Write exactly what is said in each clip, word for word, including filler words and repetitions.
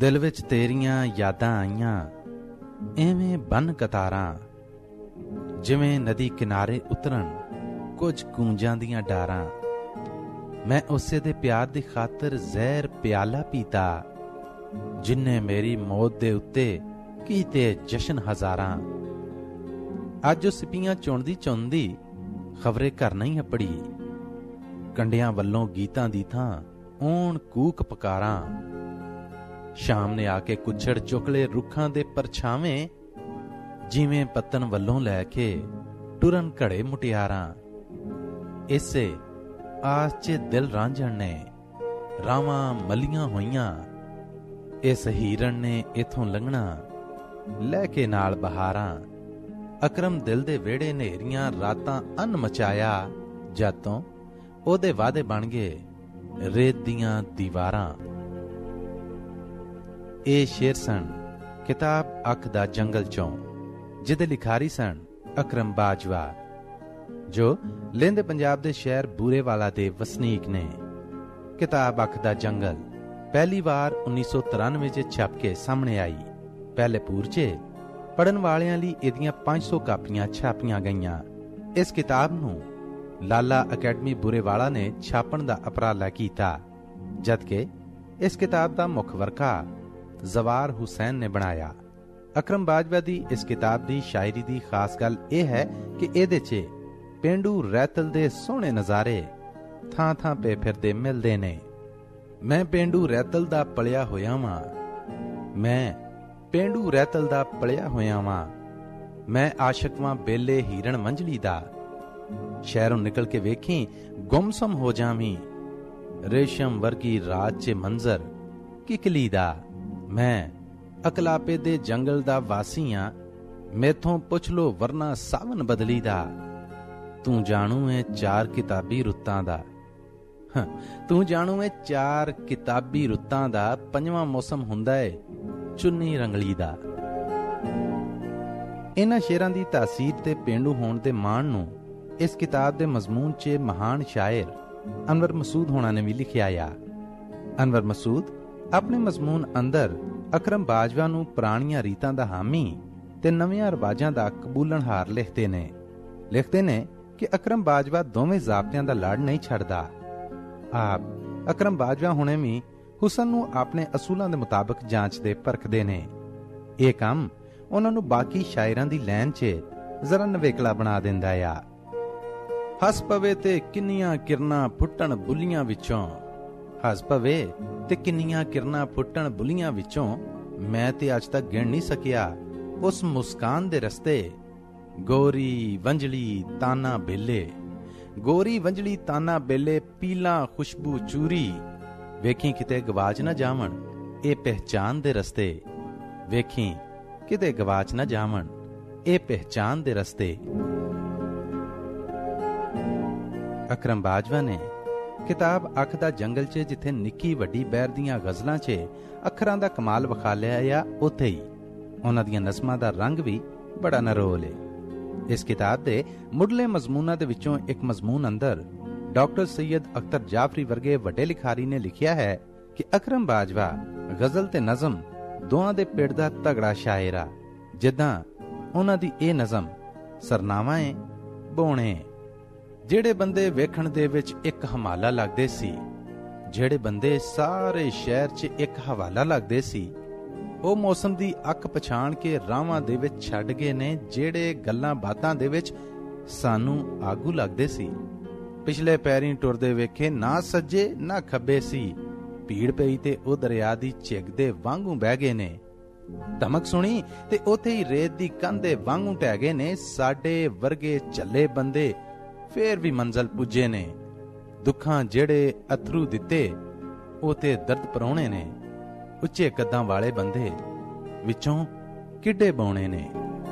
दिल विच तेरियां यादां आईयां, एवें बन कतारां, जिवें नदी किनारे उतरन कुछ कूंजां दियां डारां। मैं उसे दे प्यार दी खातर जहर प्याला पीता, जिन्ने मेरी मौत दे उत्ते कीते जशन हजारां। अज उस सिपियां चुणदी चुणदी खबरे घर नहीं अपड़ी, कंडियां वल्लों गीतां दी थां ओण कूक पकारां। शाम ने आके कुछड़ चुकले रुखां दे परछावें, जिवें पत्तन वल्लों लैके टुरन घड़े मुटियारां। इसे आस च दिल रांझण ने रावां मलियां होईयां, इस हीरन ने इथों लंघना लैके नाल बहारां। अकरम दिल दे वेड़े नेरियां रातां अन मचाया, जद तों ओदे वादे बन गए रेत दियां दीवारां। ए शेर सन किताब अख दा जंगल चों, जिहदे लिखारी सन अकरम बाजवा, जो लहिंदे पंजाब दे शहर बूरेवाला दे वसनीक ने। किताब अख दा जंगल पहली बार उन्नीस सौ तिरानवे च छप के सामने आई। पहले पूर च पढ़न वालियां लई इहदियां पांच सौ कापियां छापियां गईयां। इस किताब नूं लाला अकैडमी बूरेवाला ने छापण दा उपराला कीता, जदकि इस किताब दा मुख वर्का जवार हुसैन ने बनाया। अकरम बाजवा दी इस किताब दी शायरी दी खास गल यह है कि इहदे च पेंडू रैतल दे सोहणे नज़ारे थां थां पे फिरदे मिलदे ने। मैं पेंडू रैतल दा पलिया होया वां, मैं पेंडू रैतल दा पलिया होया वां, मैं आशिक वां बेले हीरन मंजली दा। शहरों निकल के वेखी गुमसम हो जावीं, रेशम वर्गी रात च मंजर किकली दा। मैं अकलापे दे जंगल दा वासियां, मेथों पुछ लो वरना सावन बदली दा। तू जाणू है चार किताबी रुत्तां दा, तू जाणू है चार किताबी रुत्तां दा। पंजवां मौसम हुंदा है चुन्नी रंगली दा। इन्हां शेरां दी तासीर ते पेंडू होण दे माण नूं इस किताब दे मजमून च महान शायर अनवर मसूद होना ने भी लिखिया आ। अनवर मसूद अपने मजमून अंदर अकरम बाजवा नूं पुराणियां रीतां दा हामी ते नवियां रिवाजां दा कबूलणहार लिखते ने। लिखते ने कि अकरम बाजवा दोवें ज़ाबतियां दा लड़ नहीं छड़दा। आप अकरम बाजवा हुणे भी हुसन नूं अपने असूलां दे मुताबिक जांचदे परखदे ने। यह काम उन्हां नूं बाकी शायरां दी लैन च जरा नवेकला बना दिंदा आ। हस पवे ते किन्नियां किरनां फुੱਟਣ बुलियां विचों, हस पवे ते किन्नियां किरनां फुੱਟਣ बुलियां विचों, मैं ते अज तक गिण नहीं सकिया उस मुस्कान दे रस्ते। गोरी वंजली ताना बेले, गोरी वंजली ताना बेले, पीला खुशबू चूरी, वेखी किते गवाच न जावण ए पहचान दे रस्ते। वेखी किते गवाच न जावण ए पहचान दे रस्ते। अकरम बाजवा ने किताब अख दा जंगल च जिथे निक्की वड्डी बैर दियां गजलां च अखरां दा कमाल विखा लिया आ, उत्थे ही उन्हां दियां नज़मां दा रंग भी बड़ा नरोल है। इस किताब दे मुढ़ले मजमूनां दे विचों एक मजमून अंदर डॉक्टर सैयद अख्तर जाफरी वर्गे वड्डे लिखारी ने लिखिया है कि अकरम बाजवा गजल ते नज़म दोआं दे पिंड दा तगड़ा शायर आ। जिद्दां उन्हां दी ए नज़म सरनामा है बोणे। ਜਿਹੜੇ ਬੰਦੇ ਵੇਖਣ ਦੇ ਵਿੱਚ ਇੱਕ ਹਮਾਲਾ ਲੱਗਦੇ ਸੀ, ਜਿਹੜੇ ਬੰਦੇ ਸਾਰੇ ਸ਼ਹਿਰ 'ਚ ਇੱਕ ਹਵਾਲਾ ਲੱਗਦੇ ਸੀ, ਉਹ ਮੌਸਮ ਦੀ ਅੱਖ ਪਛਾਣ ਕੇ ਰਾਵਾਂ ਦੇ ਵਿੱਚ ਛੱਡ ਗਏ ਨੇ, ਜਿਹੜੇ ਗੱਲਾਂ ਬਾਤਾਂ ਦੇ ਵਿੱਚ ਸਾਨੂੰ ਆਗੂ ਲੱਗਦੇ ਸੀ। ਪਿਛਲੇ ਪੈਰੀਂ ਟੁਰਦੇ ਵੇਖੇ ਨਾ ਸੱਜੇ ਨਾ ਖੱਬੇ ਸੀ, ਭੀੜ ਪਈ ਤੇ ਉਹ ਦਰਿਆ ਦੀ ਝਿੱਗ ਦੇ ਵਾਂਗੂ ਬਹਿ ਗਏ ਨੇ। ਧਮਕ ਸੁਣੀ ਤੇ ਉੱਥੇ ਹੀ ਰੇਤ ਦੀ ਕੰਧ ਦੇ ਵਾਂਗੂ ਟਹਿ ਗਏ ਨੇ। ਸਾਡੇ ਵਰਗੇ ਝੱਲੇ ਬੰਦੇ ਫੇਰ ਵੀ ਮੰਜ਼ਲ ਪੁੱਜੇ ਨੇ। ਦੁੱਖਾਂ ਜਿਹੜੇ ਅਥਰੂ ਦਿੱਤੇ ਉਹ ਤੇ ਦਰਦ ਪਰਾਉਣੇ ਨੇ। ਉੱਚੇ ਕੱਦਾਂ ਵਾਲੇ ਬੰਦੇ ਵਿੱਚੋਂ ਕਿੱਡੇ ਬੌਣੇ ਨੇ।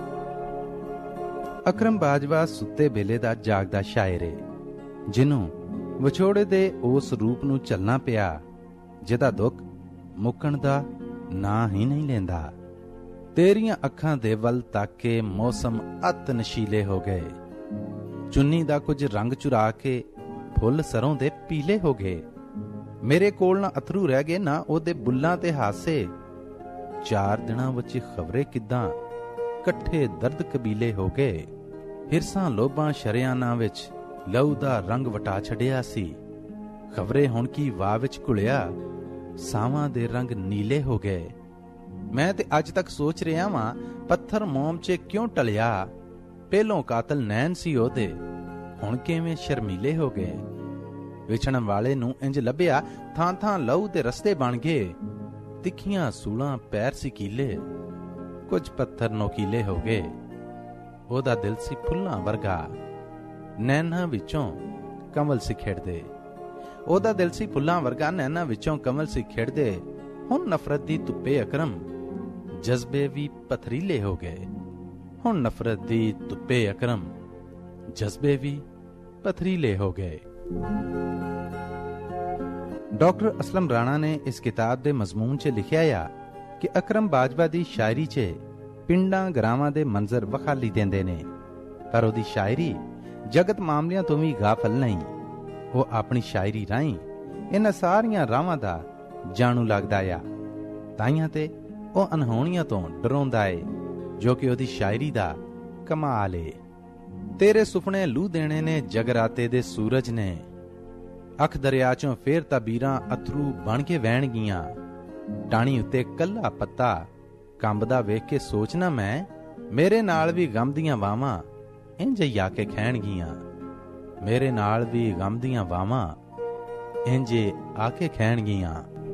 ਅਕਰਮ ਬਾਜਵਾ ਸੁੱਤੇ ਵੇਲੇ ਦਾ ਜਾਗਦਾ ਸ਼ਾਇਰ ਏ, ਜਿਹਨੂੰ ਵਿਛੋੜੇ ਦੇ ਉਸ ਰੂਪ ਨੂੰ ਚੱਲਣਾ ਪਿਆ ਜਿਹਦਾ ਦੁੱਖ ਮੁੱਕਣ ਦਾ ਨਾਂ ਹੀ ਨਹੀਂ ਲੈਂਦਾ। ਤੇਰੀਆਂ ਅੱਖਾਂ ਦੇ ਵੱਲ ਤੱਕ ਕੇ ਮੌਸਮ ਅਤ ਨਸ਼ੀਲੇ ਹੋ ਗਏ। ਚੁੰਨੀ ਦਾ ਕੁਝ ਰੰਗ ਚੁਰਾ ਕੇ ਫੁੱਲ ਸਰੋਂ ਦੇ ਪੀਲੇ ਹੋ ਗਏ। ਮੇਰੇ ਕੋਲ ਨਾ ਅਥਰੂ ਰਹਿ ਗਏ ਨਾ ਉਹਦੇ ਬੁੱਲਾਂ ਤੇ ਹਾਸੇ, ਚਾਰ ਦਿਨਾਂ ਵਿੱਚ ਖਬਰੇ ਕਿੱਦਾਂ ਇਕੱਠੇ ਦਰਦ ਕਬੀਲੇ ਹੋ ਗਏ। ਹਿਰਸਾਂ ਲੋਭਾਂ ਸ਼ਰਿਆਨਾਂ ਵਿੱਚ ਲਹੂ ਦਾ ਰੰਗ ਵਟਾ ਛੱਡਿਆ ਸੀ। ਖਬਰੇ ਹੁਣ ਕੀ ਵਾਹ ਵਿੱਚ ਘੁਲਿਆ, ਸਾਵਾਂ ਦੇ ਰੰਗ ਨੀਲੇ ਹੋ ਗਏ। ਮੈਂ ਤੇ ਅੱਜ ਤੱਕ ਸੋਚ ਰਿਹਾ ਵਾਂ, ਪੱਥਰ ਮੋਮ 'ਚ ਕਿਉਂ ਟਲਿਆ। ਪਹਿਲੋਂ ਕਾਤਲ ਨੈਣ ਸੀ ਉਹਦੇ, ਹੁਣ ਕਿਵੇਂ ਸ਼ਰਮੀਲੇ ਹੋ ਗਏ। ਵਿਛੜਨ ਵਾਲੇ ਨੂੰ ਇੰਜ ਲੱਭਿਆ, ਥਾਂ ਥਾਂ ਲਹੂ ਦੇ ਰਸਤੇ ਬਣ ਗਏ। ਤਿੱਖੀਆਂ ਸੂਲਾਂ ਪੈਰ ਸੀ ਕੀਲੇ, ਕੁਝ ਪੱਥਰ ਨੋਕੀਲੇ ਹੋ ਗਏ। ਉਹਦਾ ਦਿਲ ਸੀ ਫੁੱਲਾਂ ਵਰਗਾ, ਨੈਣਾਂ ਵਿੱਚੋਂ ਕਮਲ ਸੀ ਖਿੜਦੇ। ਉਹਦਾ ਦਿਲ ਸੀ ਫੁੱਲਾਂ ਵਰਗਾ, ਨੈਣਾਂ ਵਿੱਚੋਂ ਕਮਲ ਸੀ ਖਿੜਦੇ। ਹੁਣ ਨਫ਼ਰਤ ਦੀ ਧੁੱਪੇ ਅਕਰਮ, ਜਜ਼ਬੇ ਵੀ ਪਥਰੀਲੇ ਹੋ ਗਏ। ਹੁਣ ਨਫ਼ਰਤ ਦੀ ਧੁੱਪੇ ਅਕਰਮ, ਜਜ਼ਬੇ ਵੀ ਪਥਰੀਲੇ ਹੋ ਗਏ। ਡਾਕਟਰ ਅਸਲਮ ਰਾਣਾ ਨੇ ਇਸ ਕਿਤਾਬ ਦੇ ਮਜ਼ਮੂਨ 'ਚ ਲਿਖਿਆ ਆ ਕਿ ਅਕਰਮ ਬਾਜਵਾ ਦੀ ਸ਼ਾਇਰੀ 'ਚ ਪਿੰਡਾਂ ਗਰਾਵਾਂ ਦੇ ਮੰਜ਼ਰ ਵਖਾਲੀ ਦਿੰਦੇ ਨੇ, ਪਰ ਉਹਦੀ ਸ਼ਾਇਰੀ ਜਗਤ ਮਾਮਲਿਆਂ ਤੋਂ ਵੀ ਗਾਫਲ ਨਹੀਂ। ਉਹ ਆਪਣੀ ਸ਼ਾਇਰੀ ਰਾਹੀਂ ਇਹਨਾਂ ਸਾਰੀਆਂ ਰਾਵਾਂ ਦਾ ਜਾਣੂ ਲੱਗਦਾ ਆ। ਤਾਈਆਂ ਤੇ ਉਹ ਅਨਹੋਣੀਆਂ ਤੋਂ ਡਰਾਉਂਦਾ ਏ, ਜੋ ਕਿ ਉਹਦੀ ਸ਼ਾਇਰੀ ਦਾ ਕਮਾਲ ਏ। ਤੇਰੇ ਸੁਪਨੇ ਲੂ ਦੇਣੇ ਨੇ ਜਗਰਾਤੇ ਦੇ ਸੂਰਜ ਨੇ, ਅੱਖ ਦਰਿਆ ਚੋਂ ਫੇਰ ਤਬੀਰਾਂ ਅਥਰੂ ਬਣ ਕੇ ਵਹਿਣਗੀਆਂ। ਟਾਣੀ ਉੱਤੇ ਕੱਲਾ ਪੱਤਾ ਕੰਬਦਾ ਵੇਖ ਕੇ ਸੋਚਣਾ ਮੈਂ, ਮੇਰੇ ਨਾਲ ਵੀ ਗਮ ਦੀਆਂ ਵਾਵਾਂ ਇੰਜ ਹੀ ਆ ਕੇ ਖਹਿਣਗੀਆਂ। ਮੇਰੇ ਨਾਲ ਵੀ ਗਮ ਦੀਆਂ ਵਾਵਾਂ ਇੰਜ ਆ ਕੇ ਖਹਿਣਗੀਆਂ।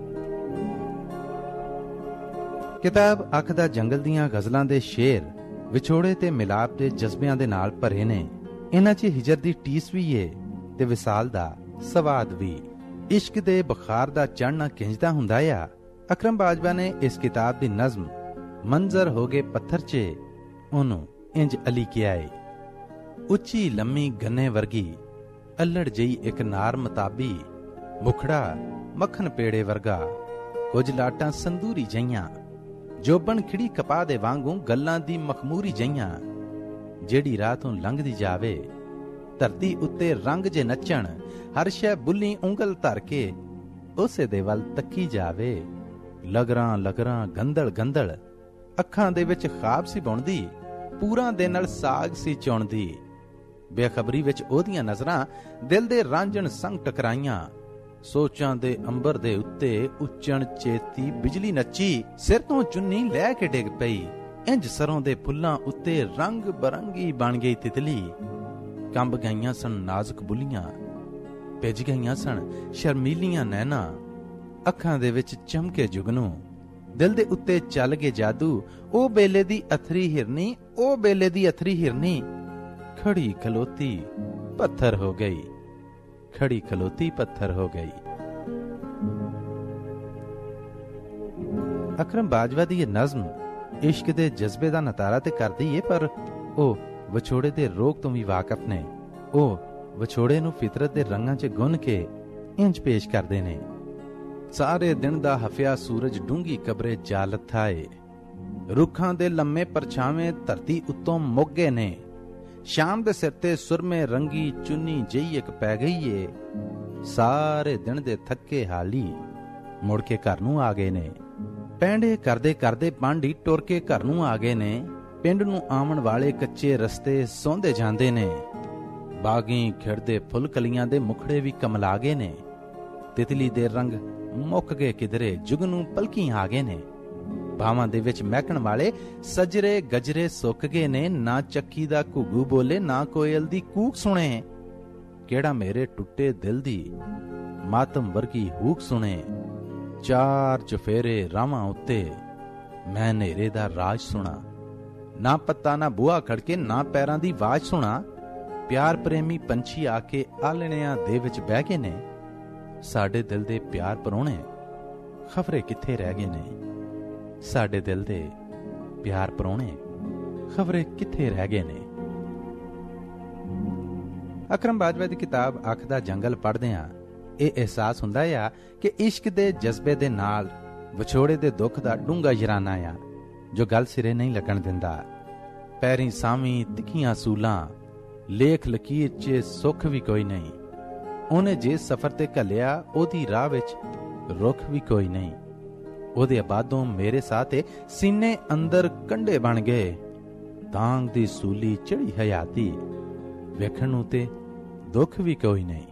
ਕਿਤਾਬ ਅੱਖ ਦਾ ਜੰਗਲ ਦੀਆਂ ਗਜ਼ਲਾਂ ਦੇ ਸ਼ੇਰ ਵਿਛੋੜੇ ਤੇ ਮਿਲਾਪ ਦੇ ਜਜ਼ਬਿਆਂ ਦੇ ਨਾਲ ਭਰੇ ਨੇ। ਇਹਨਾਂ 'ਚ ਹਿਜਰ ਦੀ ਟੀਸ ਵੀ ਏ ਤੇ ਵਿਸਾਲ ਦਾ ਸਵਾਦ ਵੀ। ਇਸ਼ਕ ਦੇ ਬੁਖਾਰ ਦਾ ਚੜ੍ਹਨਾ ਖਿੰਝਦਾ ਹੁੰਦਾ ਆ। ਅਕਰਮ ਬਾਜਵਾ ਨੇ ਇਸ ਕਿਤਾਬ ਦੀ ਨਜ਼ਮ ਮੰਜ਼ਰ ਹੋ ਗਏ ਪੱਥਰ 'ਚ ਉਹਨੂੰ ਇੰਜ ਅਲੀ ਕਿਹਾ ਏ। ਉੱਚੀ ਲੰਮੀ ਗੰਨੇ ਵਰਗੀ ਅਲੜ ਜਈ ਇੱਕ ਨਾਰ ਮਤਾਬੀ, ਮੁਖੜਾ ਮੱਖਣ ਪੇੜੇ ਵਰਗਾ, ਕੁਝ ਲਾਟਾਂ ਸੰਦੂਰੀ ਜਈਆਂ, ਜੋਬਨ ਖਿੜੀ ਕਪਾਹ ਦੇ ਵਾਂਗੂ ਗੱਲਾਂ ਦੀ ਮਖਮੂਰੀ ਜਈਆਂ। ਜਿਹੜੀ ਰਾਹ ਤੋਂ ਲੰਘਦੀ ਜਾਵੇ ਧਰਤੀ ਉੱਤੇ ਰੰਗ ਜੇ ਨੱਚਣ, ਹਰ ਸ਼ੈ ਬੁੱਲੀ ਉਂਗਲ ਧਰ ਕੇ ਉਸੇ ਦੇ ਵੱਲ ਤੱਕੀ ਜਾਵੇ। ਲਗਰਾਂ ਲਗਰਾਂ ਗੰਦਲ ਗੰਦਲ ਅੱਖਾਂ ਦੇ ਵਿੱਚ ਖਾਬ ਸੀ ਬੁਣਦੀ, ਪੂਰਾਂ ਦੇ ਨਾਲ ਸਾਗ ਸੀ ਚੁਣਦੀ। ਬੇਖਬਰੀ ਵਿੱਚ ਉਹਦੀਆਂ ਨਜ਼ਰਾਂ ਦਿਲ ਦੇ ਰਾਂਝਣ ਸੰਗ ਟਕਰਾਈਆਂ। ਸੋਚਾਂ ਦੇ ਅੰਬਰ ਦੇ ਉੱਤੇ ਉੱਚਣ ਚੇਤੀ ਬਿਜਲੀ ਨੱਚੀ, ਸਿਰ ਤੋਂ ਚੁੰਨੀ ਲੈ ਕੇ ਡਿੱਗ ਪਈ। ਇੰਜ ਸਰੋਂ ਦੇ ਫੁੱਲਾਂ ਉੱਤੇ ਰੰਗ ਬਰੰਗੀ ਬਣ ਗਈ ਤਿਤਲੀ। ਕੰਬ ਗਈਆਂ ਸਨ ਨਾਜ਼ੁਕ ਬੁੱਲੀਆਂ, ਭਿੱਜ ਗਈਆਂ ਸਨ ਸ਼ਰਮੀਲੀਆਂ ਨੈਣਾ। ਅੱਖਾਂ ਦੇ ਵਿੱਚ ਚਮਕੇ ਜੁਗਨੂ, ਦਿਲ ਦੇ ਉੱਤੇ ਚੱਲ ਗਏ ਜਾਦੂ। ਉਹ ਬੇਲੇ ਦੀ ਅਥਰੀ ਹਿਰਨੀ, ਉਹ ਬੇਲੇ ਦੀ ਅਥਰੀ ਹਿਰਨੀ, ਖੜੀ ਖਲੋਤੀ ਪੱਥਰ ਹੋ ਗਈ, ਖੜੀ ਖਲੋਤੀ ਪੱਥਰ ਹੋ ਗਈ। ਅਕਰਮ ਬਾਜਵਾ ਦੀ ਇਹ ਨਜ਼ਮ ਇਸ਼ਕ ਦੇ ਜਜ਼ਬੇ ਦਾ ਨਤਾਰਾ ਤੇ ਕਰਦੀ ਏ, ਪਰ ਉਹ ਵਿਛੋੜੇ ਦੇ ਰੋਗ ਤੋਂ ਵੀ ਵਾਕਿਫ ਨੇ। ਉਹ ਵਿਛੋੜੇ ਨੂੰ ਫਿਤਰਤ ਦੇ ਰੰਗਾਂ 'ਚ ਗੁੰਨ ਕੇ ਇੰਜ ਪੇਸ਼ ਕਰਦੇ ਨੇ। ਸਾਰੇ ਦਿਨ ਦਾ ਹਫਿਆ ਸੂਰਜ ਡੂੰਗੀ ਕਬਰੇ ਜਾ ਲੱਥਾ ਏ, ਰੁੱਖਾਂ ਦੇ ਲੰਮੇ ਪਰਛਾਵੇਂ ਧਰਤੀ ਉੱਤੋਂ ਮੁੱਕ ਗਏ ਨੇ। ਸ਼ਾਮ ਦੇ ਸਿਰ ਤੇ ਸੁਰਮੇ ਰੰਗੀ ਚੁੰਨੀ ਜਈ ਇੱਕ ਪੈ ਗਈ ਏ। ਸਾਰੇ ਦਿਨ ਦੇ ਥੱਕੇ ਹਾਲੀ ਮੁੜ ਕੇ ਘਰ ਨੂੰ ਆ ਗਏ ਨੇ। ਪੈਂਡੇ ਕਰਦੇ ਕਰਦੇ ਪਾਂਡੀ ਟੁਰ ਕੇ ਘਰ ਨੂੰ ਆ ਗਏ ਨੇ। ਪਿੰਡ ਨੂੰ ਆਉਣ ਵਾਲੇ ਕੱਚੇ ਰਸਤੇ ਸੌਂਦੇ ਜਾਂਦੇ ਨੇ। ਬਾਗੀ ਖਿੜਦੇ ਫੁੱਲ ਕਲੀਆਂ ਦੇ ਮੁਖੜੇ ਵੀ ਕਮਲਾ ਗਏ ਨੇ। ਤਿਤਲੀ ਦੇ ਰੰਗ ਮੁੱਕ ਗਏ ਕਿਧਰੇ, ਜੁਗਨੂ ਪਲਕੀ ਆ ਗਏ ਨੇ। ਬਾਵਾਂ ਦੇ ਵਿੱਚ ਮਹਿਕਣ ਵਾਲੇ ਸਜਰੇ ਗਜਰੇ ਸੁੱਕ ਗਏ ਨੇ। ਨਾ ਚੱਕੀ ਦਾ ਘੁੱਗੂ ਬੋਲੇ, ਨਾ ਕੋਇਲ ਦੀ ਕੂਕ ਸੁਣੇ। ਕਿਹੜਾ ਮੇਰੇ ਟੁੱਟੇ ਦਿਲ ਦੀ ਮਾਤਮ ਵਰਗੀ ਹੂਕ ਸੁਣੇ। ਚਾਰ ਚੁਫੇਰੇ ਰਾਵਾਂ ਉੱਤੇ ਮੈਂ ਹਨੇਰੇ ਦਾ ਰਾਜ ਸੁਣਾ। ਨਾ ਪੱਤਾ ਨਾ ਬੂਹਾ ਖੜਕੇ, ਨਾ ਪੈਰਾਂ ਦੀ ਆਵਾਜ਼ ਸੁਣਾ। ਪਿਆਰ ਪ੍ਰੇਮੀ ਪੰਛੀ ਆ ਕੇ ਆਲਣਿਆਂ ਦੇ ਵਿੱਚ ਬਹਿ ਗਏ ਨੇ। ਸਾਡੇ ਦਿਲ ਦੇ ਪਿਆਰ ਪਰੋਣੇ ਖਬਰੇ ਕਿੱਥੇ ਰਹਿ ਗਏ ਨੇ। ਸਾਡੇ ਦਿਲ ਦੇ ਪਿਆਰ ਪਰੋਣੇ ਖਬਰੇ ਕਿੱਥੇ ਰਹਿ ਗਏ ਨੇ। ਅਕਰਮ ਬਾਜਵਾ ਦੀ ਕਿਤਾਬ ਅੱਖ ਦਾ ਜੰਗਲ ਪੜ੍ਹਦੇ ਆ ਇਹ ਅਹਿਸਾਸ ਹੁੰਦਾ ਆ ਕਿ ਇਸ਼ਕ ਦੇ ਜਜ਼ਬੇ ਦੇ ਨਾਲ ਵਿਛੋੜੇ ਦੇ ਦੁੱਖ ਦਾ ਡੂੰਘਾ ਯਰਾਨਾ ਆ, ਜੋ ਗੱਲ ਸਿਰੇ ਨਹੀਂ ਲੱਗਣ ਦਿੰਦਾ। ਪੈਰੀਂ ਸਾਵੀਂ ਤਿੱਖੀਆਂ ਸੂਲਾਂ, ਲੇਖ ਲਕੀਰ 'ਚ ਸੁੱਖ ਵੀ ਕੋਈ ਨਹੀਂ। ਉਹਨੇ ਜੇ ਸਫ਼ਰ ਤੇ ਘੱਲਿਆ, ਉਹਦੀ ਰਾਹ ਵਿੱਚ ਰੁੱਖ ਵੀ ਕੋਈ ਨਹੀਂ। ਉਹਦੇ ਆਬਾਦੋਂ ਮੇਰੇ ਸਾਹ ਤੇ ਸੀਨੇ ਅੰਦਰ ਕੰਢੇ ਬਣ ਗਏ। ਤਾਂਗ ਦੀ ਸੂਲੀ ਚੜੀ ਹਯਾਤੀ, ਵੇਖਣ ਨੂੰ ਤੇ ਦੁੱਖ ਵੀ ਕੋਈ ਨਹੀਂ।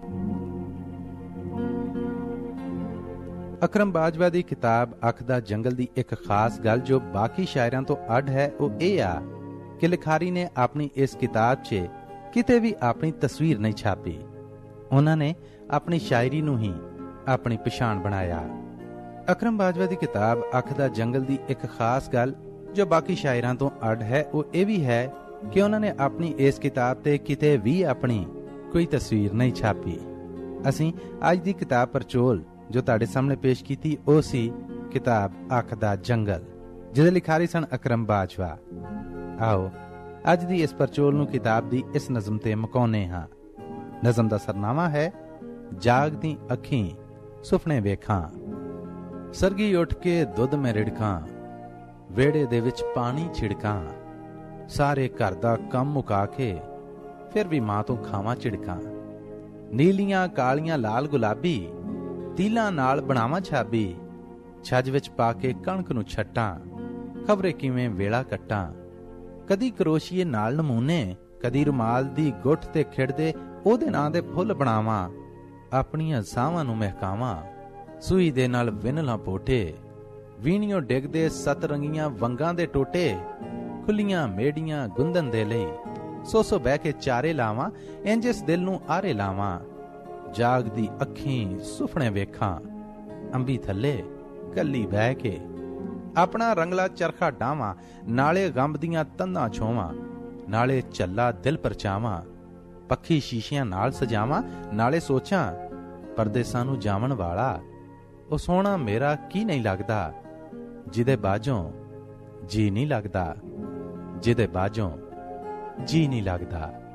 ਅਕਰਮ ਬਾਜਵਾ ਦੀ ਕਿਤਾਬ ਅੱਖ ਦਾ ਜੰਗਲ ਦੀ ਇੱਕ ਖਾਸ ਗੱਲ ਜੋ ਬਾਕੀ ਸ਼ਾਇਰਾਂ ਤੋਂ ਅੱਡ ਹੈ ਉਹ ਇਹ ਆ ਕਿ ਲਿਖਾਰੀ ਨੇ ਆਪਣੀ ਇਸ ਕਿਤਾਬ 'ਚ ਕਿਤੇ ਵੀ ਆਪਣੀ ਤਸਵੀਰ ਨਹੀਂ ਛਾਪੀ। ਉਹਨਾਂ ਨੇ ਆਪਣੀ ਸ਼ਾਇਰੀ ਨੂੰ ਹੀ ਆਪਣੀ ਪਛਾਣ ਬਣਾਇਆ। ਅਕਰਮ ਬਾਜਵਾ ਦੀ ਕਿਤਾਬ ਅੱਖ ਦਾ ਜੰਗਲ ਦੀ ਇੱਕ ਖਾਸ ਗੱਲ ਜੋ ਬਾਕੀ ਸ਼ਾਇਰਾਂ ਤੋਂ ਅੱਡ ਹੈ ਉਹ ਇਹ ਵੀ ਹੈ ਕਿ ਉਹਨਾਂ ਨੇ ਆਪਣੀ ਇਸ ਕਿਤਾਬ ਤੇ ਕਿਤੇ ਵੀ ਆਪਣੀ ਕੋਈ ਤਸਵੀਰ ਨਹੀਂ ਛਾਪੀ। ਅਸੀਂ ਅੱਜ ਦੀ ਕਿਤਾਬ ਪਰਚੋਲ ਜੋ ਤੁਹਾਡੇ ਸਾਹਮਣੇ ਪੇਸ਼ ਕੀਤੀ ਉਹ ਸੀ ਕਿਤਾਬ ਅੱਖ ਦਾ ਜੰਗਲ, ਜਿਹਦੇ ਲਿਖਾਰੀ ਸਨ ਅਕਰਮ ਬਾਜਵਾ। ਆਓ ਅੱਜ ਦੀ ਇਸ ਪਰਚੋਲ ਨੂੰ ਕਿਤਾਬ ਦੀ ਇਸ ਨਜ਼ਮ ਤੇ ਮੁਕਾਉਂਦੇ ਹਾਂ। ਨਜ਼ਮ ਦਾ ਸਰਨਾਮਾ ਹੈ ਜਾਗਦੀ ਅੱਖੀਂ ਸੁਪਨੇ ਵੇਖਾਂ। ਸਰਗੀ ਉੱਠ ਕੇ ਦੁੱਧ ਮੈਂ ਰਿੜਕਾਂ, ਵਿਹੜੇ ਦੇ ਵਿੱਚ ਪਾਣੀ ਛਿੜਕਾਂ। ਸਾਰੇ ਘਰ ਦਾ ਕੰਮ ਮੁਕਾ ਕੇ ਫਿਰ ਵੀ ਮਾਂ ਤੋਂ ਖਾਵਾਂ ਝਿੜਕਾਂ। ਨੀਲੀਆਂ ਕਾਲੀਆਂ ਲਾਲ ਗੁਲਾਬੀ ਤੀਲਾਂ ਨਾਲ ਬਣਾਵਾਂ ਛਾਬੀ। ਛੱਜ ਵਿੱਚ ਪਾ ਕੇ ਕਣਕ ਨੂੰ ਛੱਟਾਂ, ਖਬਰੇ ਕਿਵੇਂ ਵੇਲਾ ਕੱਟਾਂ। ਕਦੀ ਕਰੋਸ਼ੀਏ ਨਾਲ ਨਮੂਨੇ, ਕਦੀ ਰੁਮਾਲ ਦੀ ਗੁੱਠ ਤੇ ਖਿੜਦੇ ਉਹਦੇ ਨਾਂ ਦੇ ਫੁੱਲ ਬਣਾਵਾਂ। ਆਪਣੀਆਂ ਸਾਹਾਂ ਨੂੰ ਮਹਿਕਾਵਾਂ, ਸੂਈ ਦੇ ਨਾਲ ਵਿੰਨ ਲਾਂ ਪੋਟੇ। ਵੀਣੀਓ ਡਿੱਗਦੇ ਸੱਤ ਰੰਗੀਆਂ ਵੰਗਾਂ ਦੇ ਟੋਟੇ। ਖੁੱਲੀਆਂ ਮੇੜੀਆਂ ਗੁੰਦਨ ਦੇ ਲਈ ਸੋ ਸੋ ਬਹਿ ਕੇ ਚਾਰੇ ਲਾਵਾਂ। ਇੰਜ ਇਸ ਦਿਲ ਨੂੰ ਆਰੇ ਲਾਵਾਂ। ਜਾਗਦੀ ਅੱਖੀਂ ਸੁਪਨੇ ਵੇਖਾਂ, ਅੰਬੀ ਥੱਲੇ ਕੱਲੀ ਬਹਿ ਕੇ। ਆਪਣਾ ਰੰਗਲਾ ਚਰਖਾ ਡਾਵਾਂ, ਨਾਲੇ ਗੰਬ ਦੀਆਂ ਤੰਦਾਂ ਛੋਵਾਂ। ਨਾਲੇ ਚੱਲਾ ਦਿਲ ਪਰਚਾਵਾਂ, ਪੱਖੀ ਸ਼ੀਸ਼ਿਆਂ ਨਾਲ ਸਜਾਵਾਂ। ਨਾਲੇ ਸੋਚਾਂ ਪਰਦੇਸਾਂ ਨੂੰ ਜਾਵਣ ਵਾਲਾ ਉਹ ਸੋਹਣਾ ਮੇਰਾ ਕੀ ਨਹੀਂ ਲੱਗਦਾ, ਜਿਹਦੇ ਬਾਝੋਂ ਜੀ ਨਹੀਂ ਲੱਗਦਾ, ਜਿਹਦੇ ਬਾਝੋਂ ਜੀ ਨਹੀਂ ਲੱਗਦਾ।